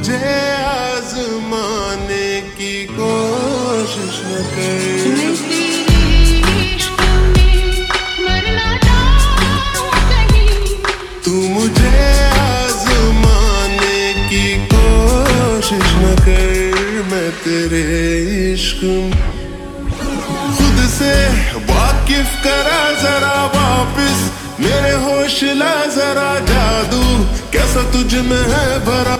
मुझे आजमाने की कोशिश न कर। तू मुझे आजमाने की कोशिश न कर, मैं तेरे इश्क खुद से वाकिफ करा जरा वापिस, मेरे होश ला जरा जादू कैसा तुझ में है भरा।